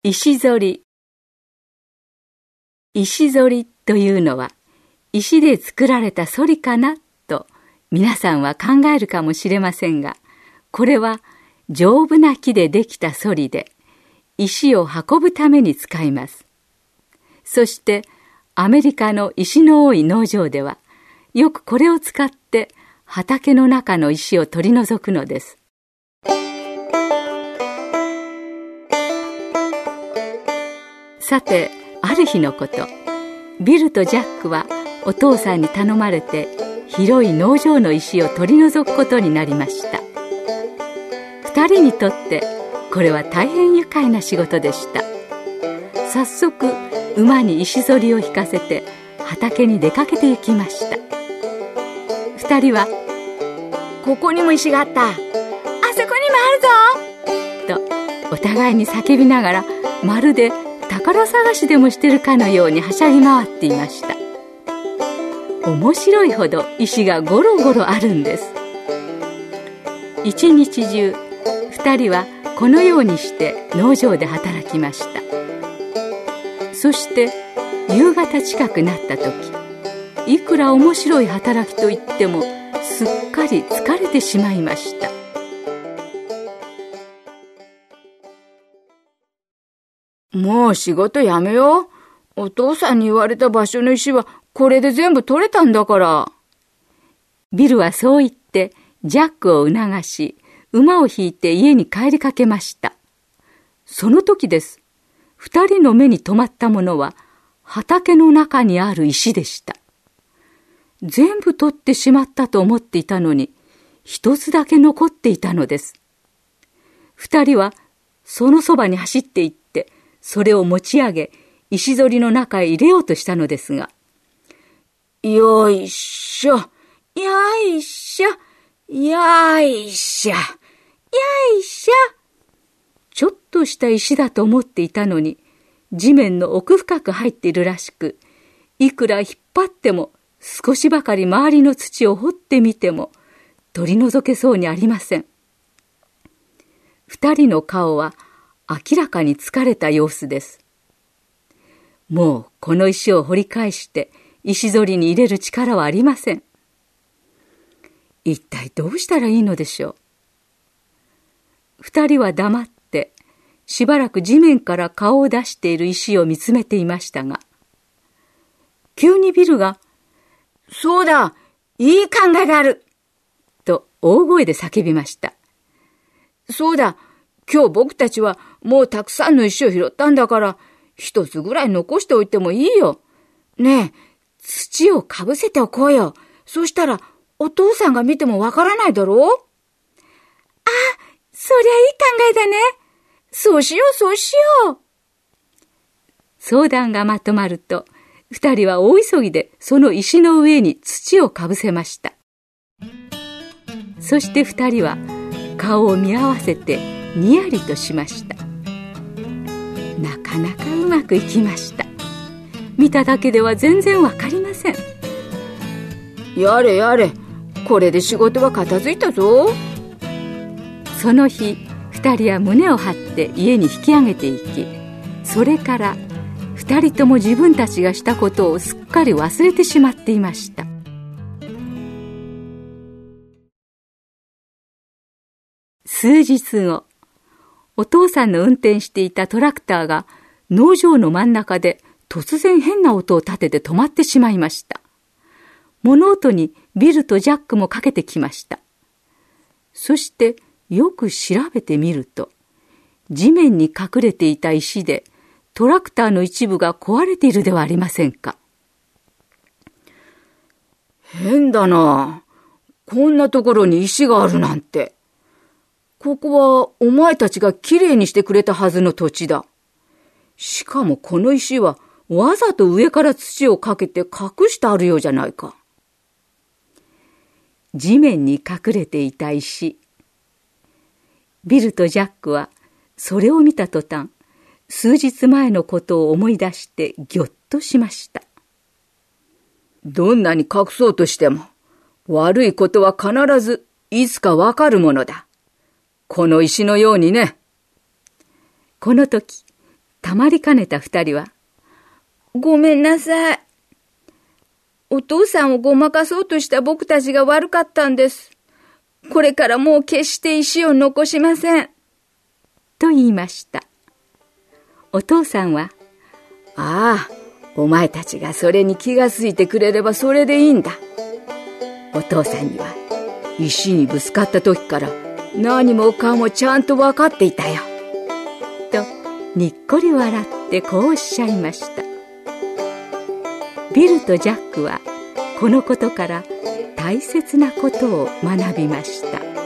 石ぞり。石ぞりというのは、石で作られたそりかなと皆さんは考えるかもしれませんが、これは丈夫な木でできたそりで、石を運ぶために使います。そしてアメリカの石の多い農場では、よくこれを使って畑の中の石を取り除くのです。さて、ある日のこと、ビルとジャックはお父さんに頼まれて広い農場の石を取り除くことになりました。二人にとってこれは大変愉快な仕事でした。早速馬に石ぞりを引かせて畑に出かけて行きました。二人は、 ここにも石があった、あそこにもあるぞとお互いに叫びながら、まるで宝探しでもしてるかのようにはしゃぎ回っていました。面白いほど石がゴロゴロあるんです。一日中二人はこのようにして農場で働きました。そして夕方近くなった時、いくら面白い働きといってもすっかり疲れてしまいました。 もう仕事やめよう。お父さんに言われた場所の石はこれで全部取れたんだから。 ビルはそう言ってジャックを促し、馬を引いて家に帰りかけました。その時です。二人の目に留まったものは畑の中にある石でした。全部取ってしまったと思っていたのに、一つだけ残っていたのです。二人はそのそばに走って行って、それを持ち上げ、石ぞりの中へ入れようとしたのですが、 よいしょ、よいしょ、よいしょ、よいしょ。 ちょっとした石だと思っていたのに、地面の奥深く入っているらしく、いくら引っ張っても少しばかり周りの土を掘ってみても取り除けそうにありません。二人の顔は明らかに疲れた様子です。もうこの石を掘り返して石ぞりに入れる力はありません。一体どうしたらいいのでしょう。二人は黙ってしばらく地面から顔を出している石を見つめていましたが、急にビルが、 そうだ、いい考えがあると大声で叫びました。 そうだ、今日僕たちはもうたくさんの石を拾ったんだから、一つぐらい残しておいてもいいよ。ねえ、土をかぶせておこうよ。そしたらお父さんが見てもわからないだろう。あ、そりゃいい考えだね。そうしよう、そうしよう。 相談がまとまると、二人は大急ぎでその石の上に土をかぶせました。そして二人は顔を見合わせてにやりとしました。なかなかうまくいきました。見ただけでは全然わかりません。 やれやれ、これで仕事は片付いたぞ。 その日、二人は胸を張って家に引き上げていき、それから二人とも自分たちがしたことをすっかり忘れてしまっていました。数日後、お父さんの運転していたトラクターが農場の真ん中で突然変な音を立てて止まってしまいました。物音にビルとジャックもかけてきました。そしてよく調べてみると、地面に隠れていた石でトラクターの一部が壊れているではありませんか。 変だな。こんなところに石があるなんて。ここはお前たちがきれいにしてくれたはずの土地だ。しかもこの石はわざと上から土をかけて隠してあるようじゃないか。 地面に隠れていた石。ビルとジャックはそれを見た途端、数日前のことを思い出してぎょっとしました。 どんなに隠そうとしても、悪いことは必ずいつかわかるものだ。この石のようにね。 この時、 たまりかねた二人は、 ごめんなさい。お父さんをごまかそうとした僕たちが悪かったんです。これからもう決して石を残しません。 と言いました。お父さんは、 ああ、お前たちがそれに気がついてくれればそれでいいんだ。お父さんには石にぶつかった時から何もかもちゃんと分かっていたよ。 とにっこり笑ってこうおっしゃいました。ビルとジャックはこのことから大切なことを学びました。